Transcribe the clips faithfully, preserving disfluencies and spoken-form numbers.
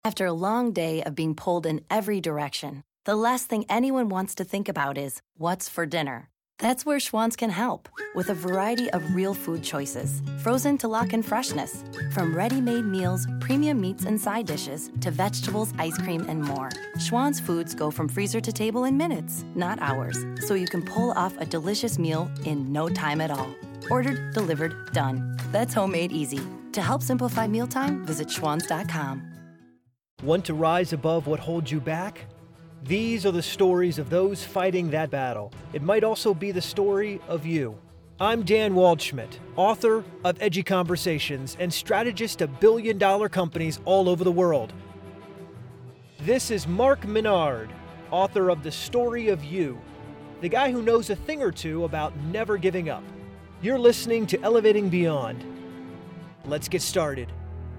After a long day of being pulled in every direction, the last thing anyone wants to think about is what's for dinner. That's where Schwann's can help, with a variety of real food choices, frozen to lock in freshness. From ready-made meals, premium meats and side dishes, to vegetables, ice cream, and more. Schwann's foods go from freezer to table in minutes, not hours, so you can pull off a delicious meal in no time at all. Ordered, delivered, done. That's homemade easy. To help simplify mealtime, visit schwans dot com. Want to rise above what holds you back? These are the stories of those fighting that battle. It might also be the story of you. I'm Dan Waldschmidt, author of Edgy Conversations and strategist to billion-dollar companies all over the world. This is Mark Menard, author of The Story of You, the guy who knows a thing or two about never giving up. You're listening to Elevating Beyond. Let's get started.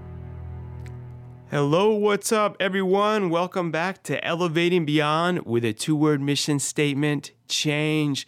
Hello, what's up, everyone? Welcome back to Elevating Beyond with a two-word mission statement: change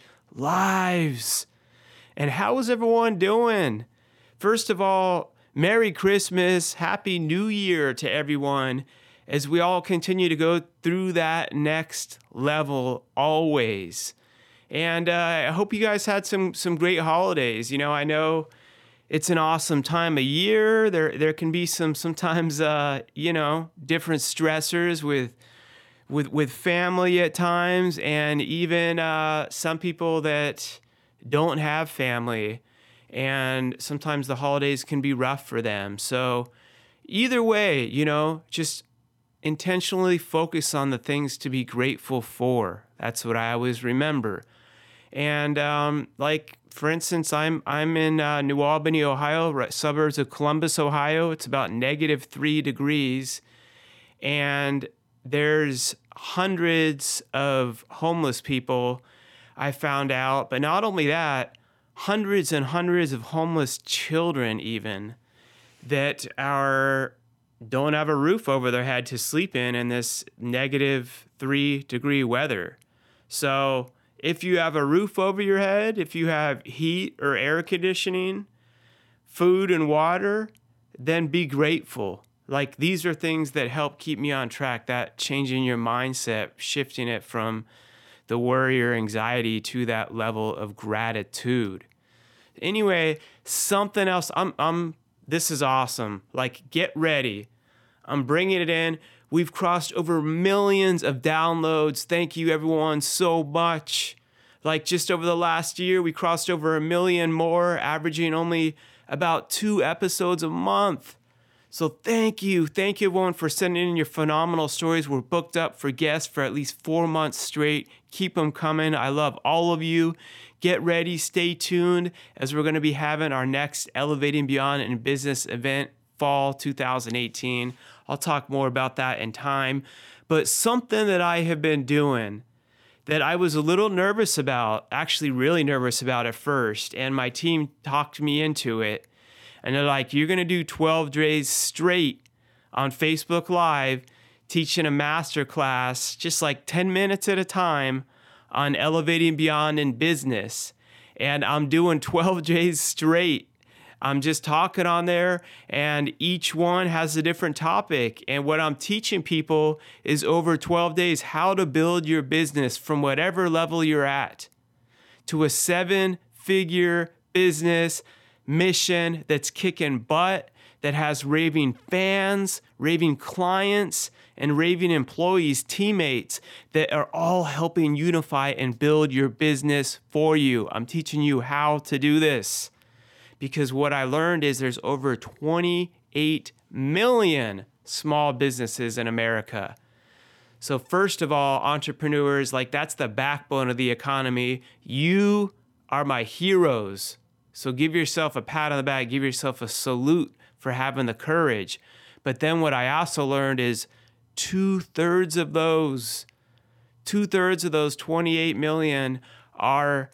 lives. And how is everyone doing? First of all, Merry Christmas, Happy New Year to everyone as we all continue to go through that next level always. And uh, I hope you guys had some some great holidays. You know, I know it's an awesome time of year. There there can be some sometimes uh, you know, different stressors with with with family at times, and even uh, some people that don't have family, and sometimes the holidays can be rough for them. So either way, you know, just intentionally focus on the things to be grateful for. That's what I always remember. And um, like, for instance, I'm I'm in uh, New Albany, Ohio, right, suburbs of Columbus, Ohio. It's about negative three degrees, and there's hundreds of homeless people, I found out. But not only that, hundreds and hundreds of homeless children even that are don't have a roof over their head to sleep in in this negative three degree weather. So if you have a roof over your head, if you have heat or air conditioning, food and water, then be grateful. Like, these are things that help keep me on track, that changing your mindset, shifting it from the worry or anxiety to that level of gratitude. Anyway, something else, I'm, I'm, this is awesome. Like, get ready. I'm bringing it in. We've crossed over millions of downloads. Thank you, everyone, so much. Like, just over the last year, we crossed over a million more, averaging only about two episodes a month. So thank you. Thank you, everyone, for sending in your phenomenal stories. We're booked up for guests for at least four months straight. Keep them coming. I love all of you. Get ready. Stay tuned, as we're going to be having our next Elevating Beyond in Business event, fall two thousand eighteen. I'll talk more about that in time. But something that I have been doing that I was a little nervous about, actually really nervous about at first, and my team talked me into it. And they're like, you're going to do twelve days straight on Facebook Live, teaching a masterclass, just like ten minutes at a time, on elevating beyond in business. And I'm doing twelve days straight. I'm just talking on there, and each one has a different topic. And what I'm teaching people is over twelve days, how to build your business from whatever level you're at to a seven-figure business mission that's kicking butt, that has raving fans, raving clients, and raving employees, teammates that are all helping unify and build your business for you. I'm teaching you how to do this, because what I learned is there's over twenty-eight million small businesses in America. So first of all, entrepreneurs, like, that's the backbone of the economy. You are my heroes. So give yourself a pat on the back, give yourself a salute for having the courage. But then what I also learned is two-thirds of those, two-thirds of those twenty-eight million are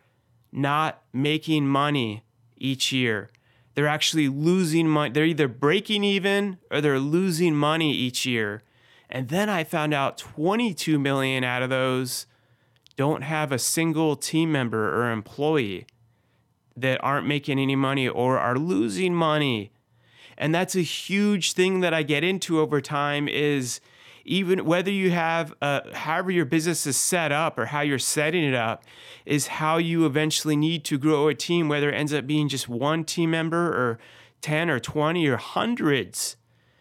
not making money each year. They're actually losing money. They're either breaking even or they're losing money each year. And then I found out twenty-two million out of those don't have a single team member or employee, that aren't making any money or are losing money. And that's a huge thing that I get into over time is even whether you have, uh, however your business is set up or how you're setting it up, is how you eventually need to grow a team, whether it ends up being just one team member or ten or twenty or hundreds.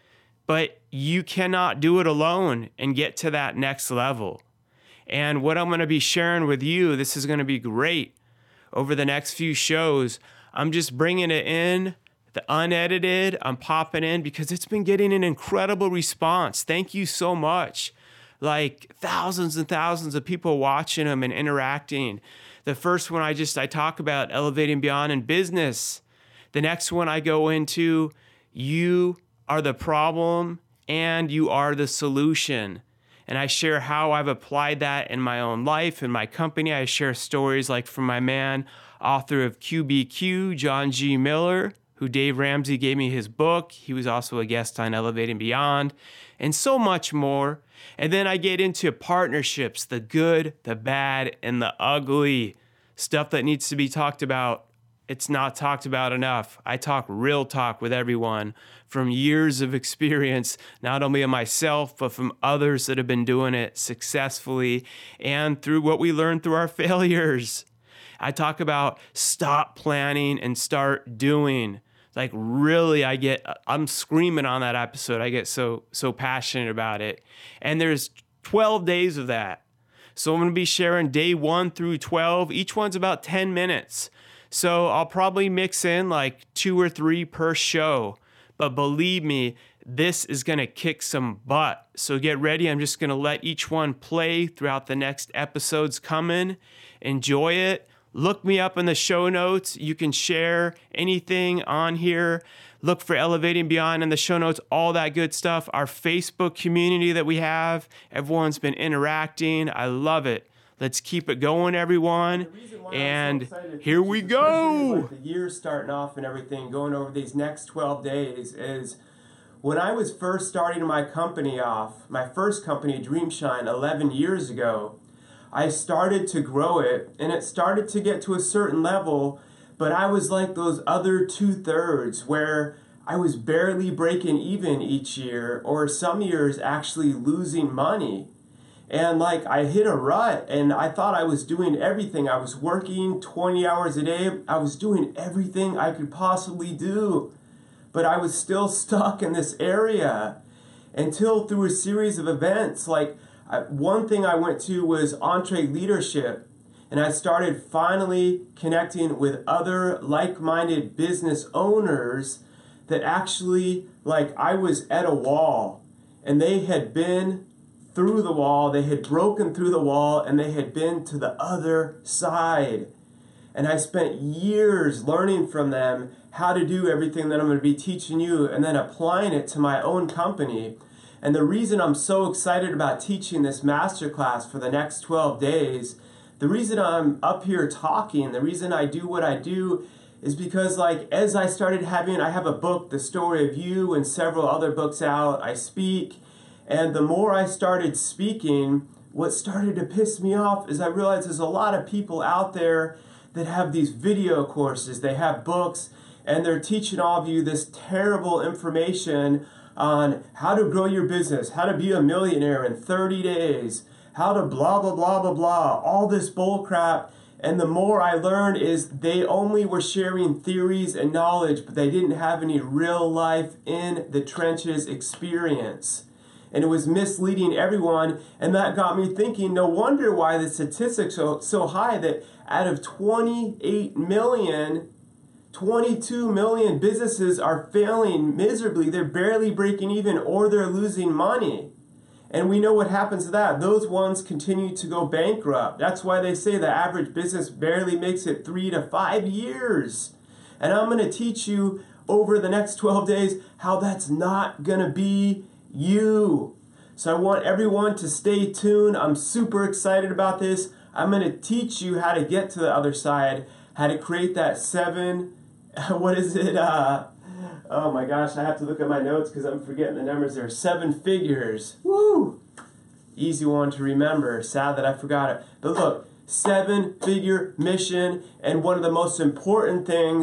But you cannot do it alone and get to that next level. And what I'm going to be sharing with you, this is going to be great over the next few shows. I'm just bringing it in, the unedited, I'm popping in because it's been getting an incredible response. Thank you so much. Like thousands and thousands of people watching them and interacting. The first one I just, I talk about elevating beyond in business. The next one I go into, you are the problem and you are the solution. And I share how I've applied that in my own life, in my company. I share stories like from my man, author of Q B Q, John G. Miller, who Dave Ramsey gave me his book. He was also a guest on Elevating Beyond, and so much more. And then I get into partnerships, the good, the bad, and the ugly. Stuff that needs to be talked about. It's not talked about enough. I talk real talk with everyone from years of experience, not only of myself, but from others that have been doing it successfully and through what we learned through our failures. I talk about stop planning and start doing. Like really, I get, I'm screaming on that episode. I get so, so passionate about it. And there's twelve days of that. So I'm going to be sharing day one through twelve. Each one's about ten minutes. So I'll probably mix in like two or three per show. But believe me, this is going to kick some butt. So get ready. I'm just going to let each one play throughout the next episodes coming. Enjoy it. Look me up in the show notes. You can share anything on here. Look for Elevating Beyond in the show notes, all that good stuff. Our Facebook community that we have, everyone's been interacting. I love it. Let's keep it going, everyone. And so here we go. Like the year starting off and everything, going over these next twelve days is when I was first starting my company off, my first company, Dreamshine, eleven years ago, I started to grow it, and it started to get to a certain level, but I was like those other two-thirds where I was barely breaking even each year, or some years actually losing money. And like I hit a rut, and I thought I was doing everything. I was working twenty hours a day. I was doing everything I could possibly do, but I was still stuck in this area until through a series of events, like I, one thing I went to was EntreLeadership, and I started finally connecting with other like-minded business owners that actually, like I was at a wall, and they had been through the wall, they had broken through the wall, and they had been to the other side. And I spent years learning from them how to do everything that I'm going to be teaching you and then applying it to my own company. And the reason I'm so excited about teaching this masterclass for the next twelve days, the reason I'm up here talking, the reason I do what I do is because like as I started having, I have a book, The Story of You, and several other books out, I speak, and the more I started speaking, what started to piss me off is I realized there's a lot of people out there that have these video courses, they have books, and they're teaching all of you this terrible information on how to grow your business, how to be a millionaire in thirty days, how to blah, blah, blah, blah, blah, all this bull crap. And the more I learned is they only were sharing theories and knowledge, but they didn't have any real life in the trenches experience. And it was misleading everyone, and that got me thinking, no wonder why the statistics are so high that out of twenty-eight million, twenty-two million businesses are failing miserably. They're barely breaking even, or they're losing money. And we know what happens to that. Those ones continue to go bankrupt. That's why they say the average business barely makes it three to five years. And I'm going to teach you over the next twelve days how that's not going to be you. So I want everyone to stay tuned. I'm super excited about this. I'm going to teach you how to get to the other side, how to create that seven, what is it? Uh, oh my gosh, I have to look at my notes because I'm forgetting the numbers there. Seven figures. Woo! Easy one to remember. Sad that I forgot it. But look, seven figure mission, and one of the most important things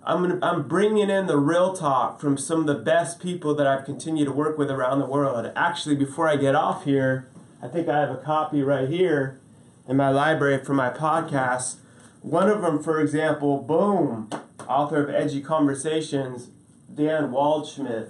I'm gonna, I'm bringing in the real talk from some of the best people that I've continued to work with around the world. Actually, before I get off here, I think I have a copy right here in my library for my podcast. One of them, for example, boom, author of Edgy Conversations, Dan Waldschmidt.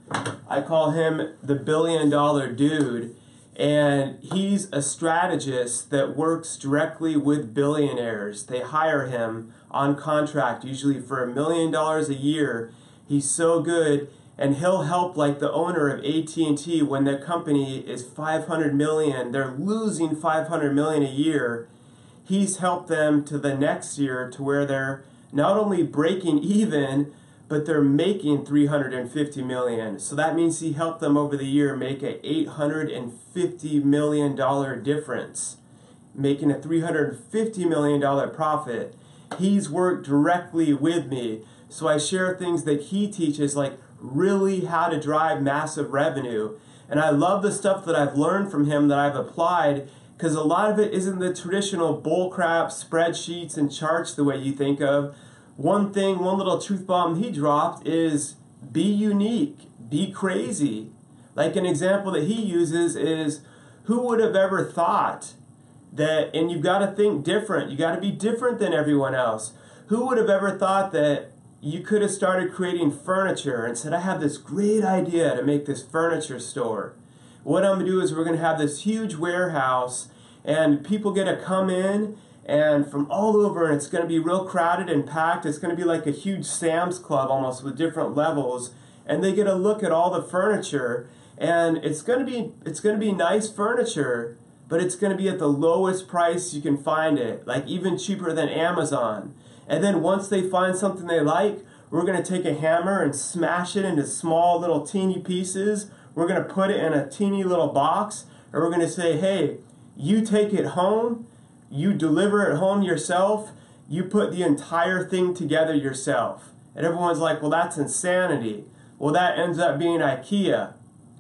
I call him the billion dollar dude. And he's a strategist that works directly with billionaires. They hire him on contract, usually for a million dollars a year. He's so good, and he'll help like the owner of A T and T when their company is five hundred million. They're losing five hundred million a year. He's helped them to the next year to where they're not only breaking even, but they're making three hundred fifty million. So that means he helped them over the year make a eight hundred fifty million dollars difference, making a three hundred fifty million dollars profit. He's worked directly with me. So I share things that he teaches, like really how to drive massive revenue. And I love the stuff that I've learned from him that I've applied, because a lot of it isn't the traditional bullcrap spreadsheets and charts the way you think of. One thing, one little truth bomb he dropped is be unique, be crazy. Like an example that he uses is, who would have ever thought that, and you've got to think different, you got to be different than everyone else. Who would have ever thought that you could have started creating furniture and said, I have this great idea to make this furniture store. What I'm going to do is we're going to have this huge warehouse, and people get to come in and from all over, and it's going to be real crowded and packed. It's going to be like a huge Sam's Club almost with different levels, and they get a look at all the furniture, and it's going to be it's going to be nice furniture, but it's going to be at the lowest price you can find it, like even cheaper than Amazon. And then once they find something they like, we're going to take a hammer and smash it into small little teeny pieces. We're going to put it in a teeny little box, and we're going to say, hey, you take it home. You deliver it home yourself, you put the entire thing together yourself. And everyone's like, well, that's insanity. Well, that ends up being IKEA.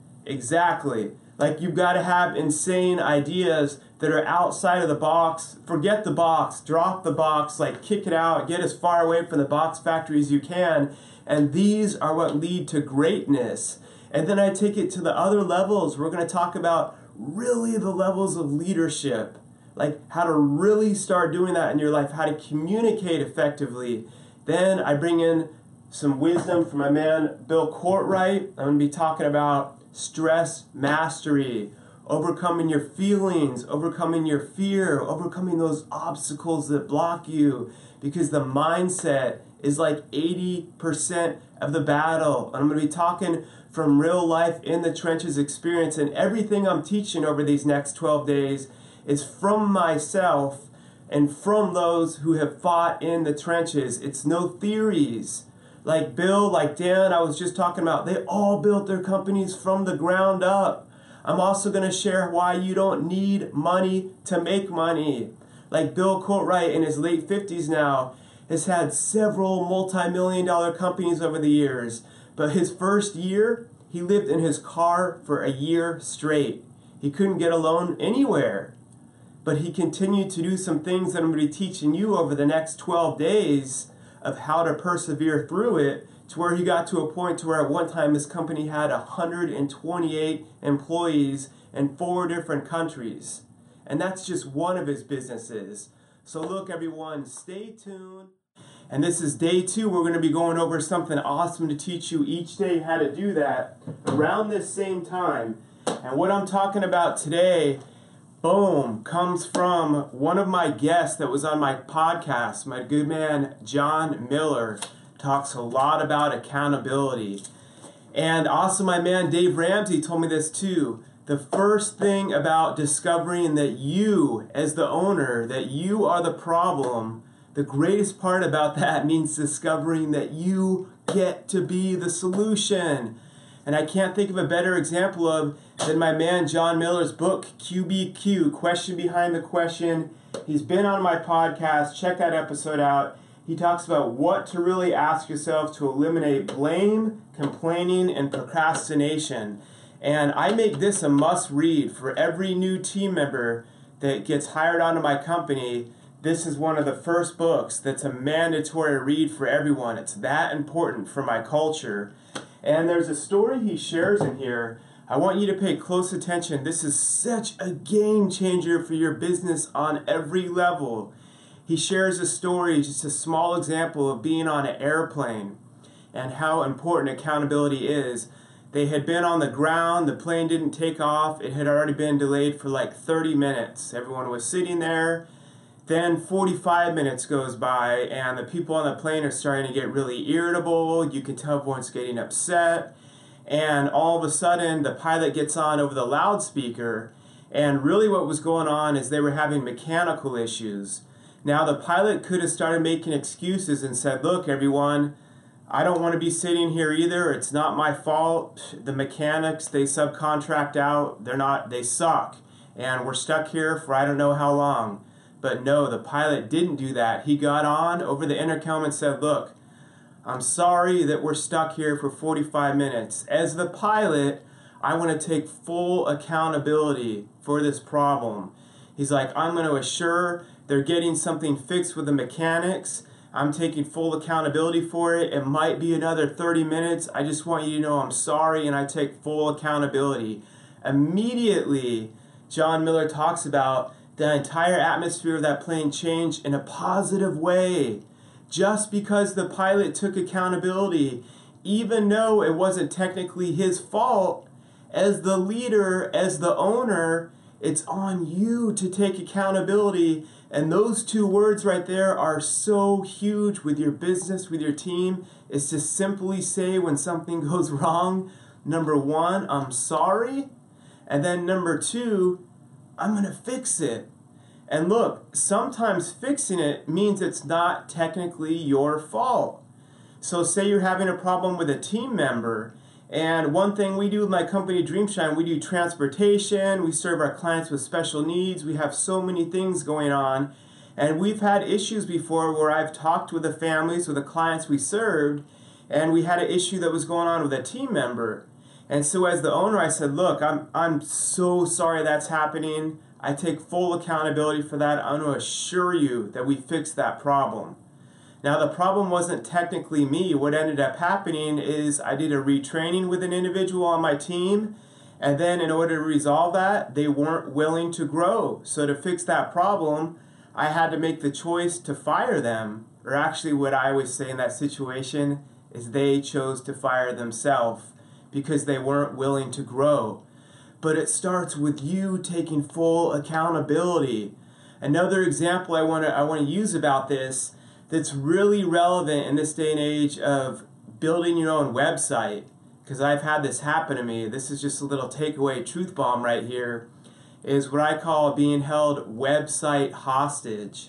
Exactly. Like, you've got to have insane ideas that are outside of the box. Forget the box, drop the box, like kick it out, get as far away from the box factory as you can. And these are what lead to greatness. And then I take it to the other levels. We're going to talk about really the levels of leadership. Like how to really start doing that in your life, how to communicate effectively. Then I bring in some wisdom from my man, Bill Courtright. I'm going to be talking about stress mastery, overcoming your feelings, overcoming your fear, overcoming those obstacles that block you, because the mindset is like eighty percent of the battle. And I'm going to be talking from real life in the trenches experience, and everything I'm teaching over these next twelve days is from myself and from those who have fought in the trenches. It's no theories. Like Bill, like Dan, I was just talking about, they all built their companies from the ground up. I'm also going to share why you don't need money to make money. Like Bill Courtright in his late fifties now has had several multi-million dollar companies over the years. But his first year, he lived in his car for a year straight. He couldn't get a loan anywhere. But he continued to do some things that I'm going to be teaching you over the next twelve days of how to persevere through it, to where he got to a point to where at one time his company had one hundred twenty-eight employees in four different countries. And that's just one of his businesses. So look, everyone, stay tuned. And this is day two. We're going to be going over something awesome to teach you each day how to do that around this same time. And what I'm talking about today, boom, comes from one of my guests that was on my podcast. My good man, John Miller, talks a lot about accountability. And also my man, Dave Ramsey, told me this too. The first thing about discovering that you, as the owner, that you are the problem, the greatest part about that means discovering that you get to be the solution. And I can't think of a better example of than my man John Miller's book, Q B Q, Question Behind the Question. He's been on my podcast. Check that episode out. He talks about what to really ask yourself to eliminate blame, complaining, and procrastination. And I make this a must read for every new team member that gets hired onto my company. this is one of the first books that's a mandatory read for everyone. It's that important for my culture. And there's a story he shares in here. I want you to pay close attention. This is such a game changer for your business on every level. He shares a story, just a small example of being on an airplane and how important accountability is. They had been on the ground, the plane didn't take off, it had already been delayed for like thirty minutes. Everyone was sitting there. Then forty-five minutes goes by and the people on the plane are starting to get really irritable. You can tell everyone's getting upset. And all of a sudden the pilot gets on over the loudspeaker, and really what was going on is they were having mechanical issues. Now the pilot could have started making excuses and said, look everyone, I don't want to be sitting here either. It's not my fault. The mechanics, they subcontract out. They're not, they suck. And we're stuck here for I don't know how long. But no, the pilot didn't do that. He got on over the intercom and said, look, I'm sorry that we're stuck here for forty-five minutes. As the pilot, I want to take full accountability for this problem. He's like, I'm going to assure they're getting something fixed with the mechanics. I'm taking full accountability for it. It might be another thirty minutes. I just want you to know I'm sorry and I take full accountability. Immediately, John Miller talks about the entire atmosphere of that plane changed in a positive way. Just because the pilot took accountability, even though it wasn't technically his fault, as the leader, as the owner, it's on you to take accountability. And those two words right there are so huge with your business, with your team, is to simply say when something goes wrong, number one, I'm sorry. And then number two, I'm going to fix it. And look, sometimes fixing it means it's not technically your fault. So say you're having a problem with a team member, and one thing we do with my company Dreamshine, we do transportation, we serve our clients with special needs, we have so many things going on, and we've had issues before where I've talked with the families, with the clients we served, and we had an issue that was going on with a team member. And so as the owner, I said, look, I'm I'm so sorry that's happening. I take full accountability for that. I want to assure you that we fixed that problem. Now, the problem wasn't technically me. What ended up happening is I did a retraining with an individual on my team, and then in order to resolve that, they weren't willing to grow. So to fix that problem, I had to make the choice to fire them. Or actually, what I always say in that situation is they chose to fire themselves because they weren't willing to grow. But it starts with you taking full accountability. Another example I want to I want to use about this that's really relevant in this day and age of building your own website, because I've had this happen to me. This is just a little takeaway truth bomb right here, is what I call being held website hostage.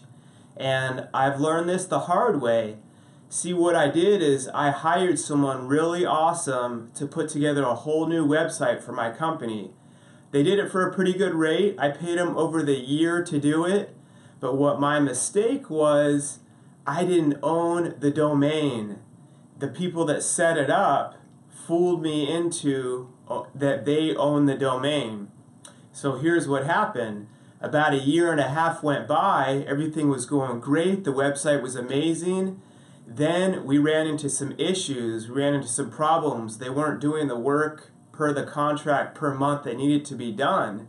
And I've learned this the hard way. See, what I did is I hired someone really awesome to put together a whole new website for my company. They did it for a pretty good rate. I paid them over the year to do it. But what my mistake was, I didn't own the domain. The people that set it up fooled me into that they own the domain. So here's what happened. About a year and a half went by. Everything was going great. The website was amazing. Then we ran into some issues. We ran into some problems. They weren't doing the work per the contract per month that needed to be done.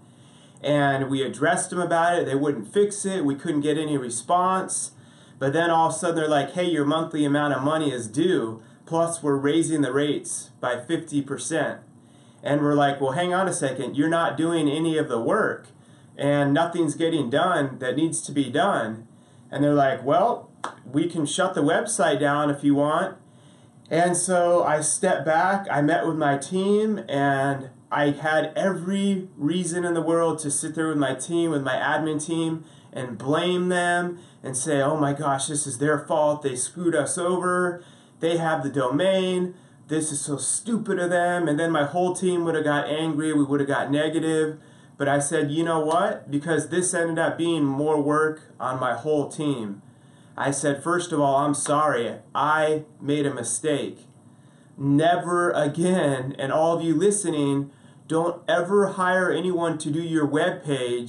And we addressed them about it. They wouldn't fix it. We couldn't get any response. But then all of a sudden they're like, hey, your monthly amount of money is due. Plus we're raising the rates by fifty percent. And we're like, well, hang on a second. You're not doing any of the work. And nothing's getting done that needs to be done. And they're like, well, we can shut the website down if you want. And so I stepped back, I met with my team, and I had every reason in the world to sit there with my team, with my admin team, and blame them and say, oh my gosh, this is their fault, they screwed us over, they have the domain, this is so stupid of them. And then my whole team would have got angry, we would have got negative. But I said, you know what? Because this ended up being more work on my whole team. I said, first of all, I'm sorry. I made a mistake. Never again, and all of you listening, don't ever hire anyone to do your web page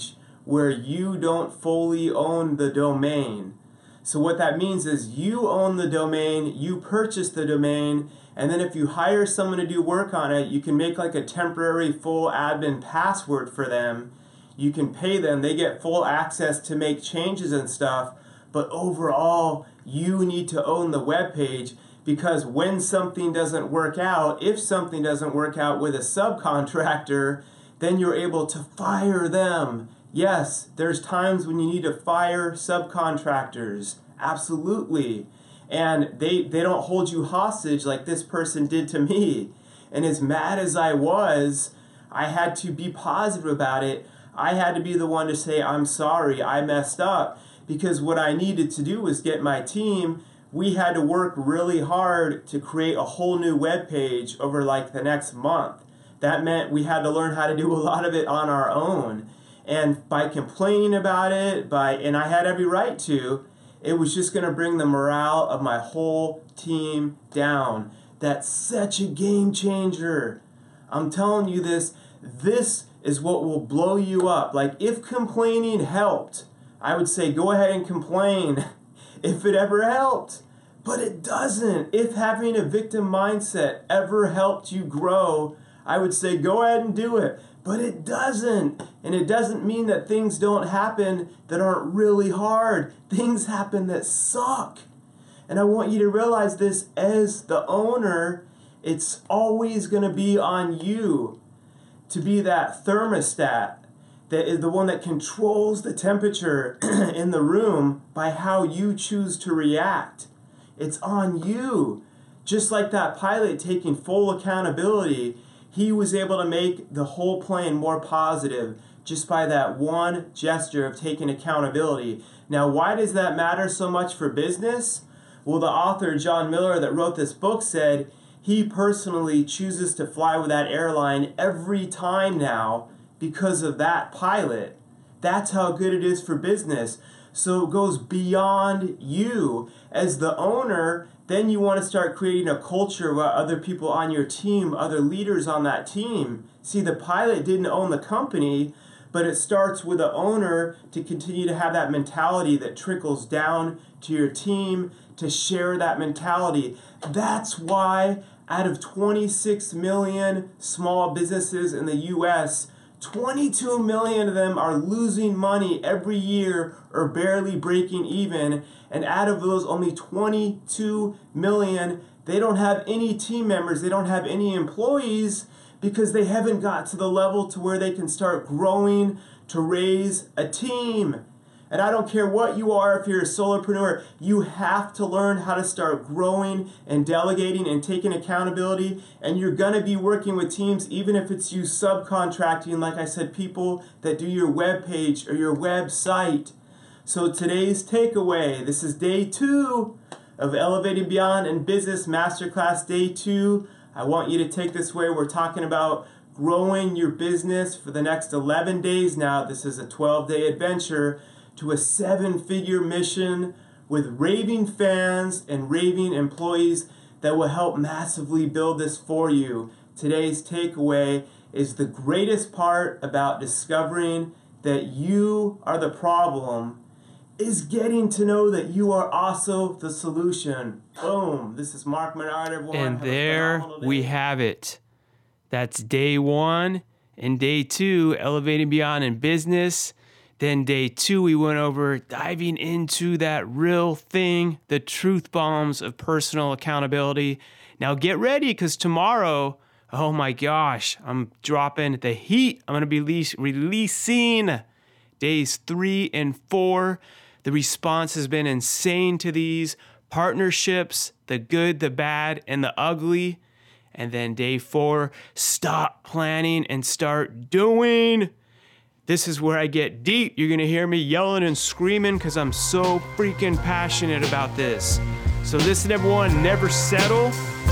where you don't fully own the domain. So what that means is you own the domain, you purchase the domain, and then if you hire someone to do work on it, you can make like a temporary full admin password for them. You can pay them, they get full access to make changes and stuff, but overall, you need to own the web page, because when something doesn't work out, if something doesn't work out with a subcontractor, then you're able to fire them. Yes, there's times when you need to fire subcontractors, absolutely. And they, they don't hold you hostage like this person did to me. And as mad as I was, I had to be positive about it. I had to be the one to say, I'm sorry, I messed up. Because what I needed to do was get my team, we had to work really hard to create a whole new web page over like the next month. That meant we had to learn how to do a lot of it on our own. And by complaining about it, by and I had every right to, it was just going to bring the morale of my whole team down. That's such a game changer. I'm telling you this, this is what will blow you up. Like, if complaining helped, I would say go ahead and complain if it ever helped. But it doesn't. If having a victim mindset ever helped you grow, I would say go ahead and do it. But it doesn't. And it doesn't mean that things don't happen that aren't really hard. Things happen that suck. And I want you to realize this as the owner, it's always going to be on you to be that thermostat, that is the one that controls the temperature in the room by how you choose to react. It's on you. Just like that pilot taking full accountability, he was able to make the whole plane more positive just by that one gesture of taking accountability. Now, why does that matter so much for business? Well, the author, John Miller, that wrote this book said he personally chooses to fly with that airline every time now because of that pilot. That's how good it is for business. So it goes beyond you. As the owner, then you want to start creating a culture where other people on your team, other leaders on that team. See, the pilot didn't own the company, but it starts with the owner to continue to have that mentality that trickles down to your team, to share that mentality. That's why out of twenty-six million small businesses in the U S, twenty-two million of them are losing money every year or barely breaking even. And out of those, only twenty-two million, they don't have any team members, they don't have any employees because they haven't got to the level to where they can start growing to raise a team. And I don't care what you are, if you're a solopreneur, you have to learn how to start growing and delegating and taking accountability. And you're going to be working with teams, even if it's you subcontracting, like I said, people that do your web page or your website. So today's takeaway, this is day two of Elevating Beyond in Business Masterclass Day two. I want you to take this away. We're talking about growing your business for the next eleven days now. This is a twelve-day adventure to a seven-figure mission with raving fans and raving employees that will help massively build this for you. Today's takeaway is the greatest part about discovering that you are the problem is getting to know that you are also the solution. Boom. This is Mark Menard, everyone. And Have there we have it. That's day one. And day two, Elevating Beyond in Business. Then day two, we went over diving into that real thing, the truth bombs of personal accountability. Now get ready, because tomorrow, oh my gosh, I'm dropping the heat. I'm going to be release, releasing days three and four. The response has been insane to these partnerships, the good, the bad, and the ugly. And then day four, stop planning and start doing. This is where I get deep. You're going to hear me yelling and screaming because I'm so freaking passionate about this. So listen, everyone, never settle,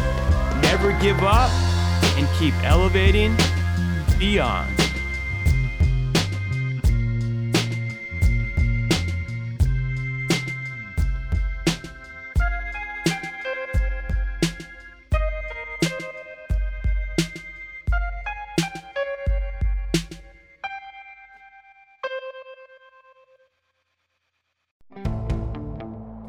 never give up, and keep elevating beyond.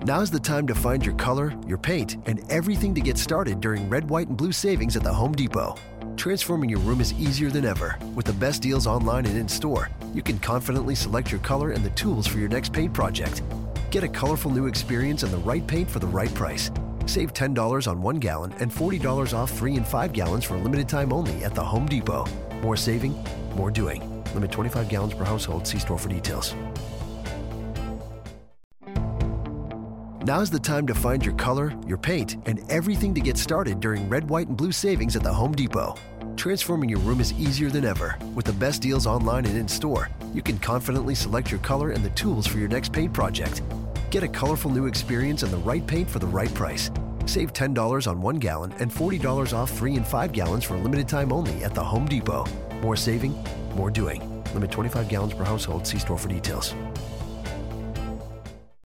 Now's the time to find your color, your paint, and everything to get started during red, white, and blue savings at the Home Depot. Transforming your room is easier than ever. With the best deals online and in-store, you can confidently select your color and the tools for your next paint project. Get a colorful new experience and the right paint for the right price. Save ten dollars on one gallon and forty dollars off three and five gallons for a limited time only at the Home Depot. More saving, more doing. Limit twenty-five gallons per household. See store for details. Now's the time to find your color, your paint, and everything to get started during red, white, and blue savings at the Home Depot. Transforming your room is easier than ever. With the best deals online and in-store, you can confidently select your color and the tools for your next paint project. Get a colorful new experience and the right paint for the right price. Save ten dollars on one gallon and forty dollars off three and five gallons for a limited time only at the Home Depot. More saving, more doing. Limit twenty-five gallons per household. See store for details.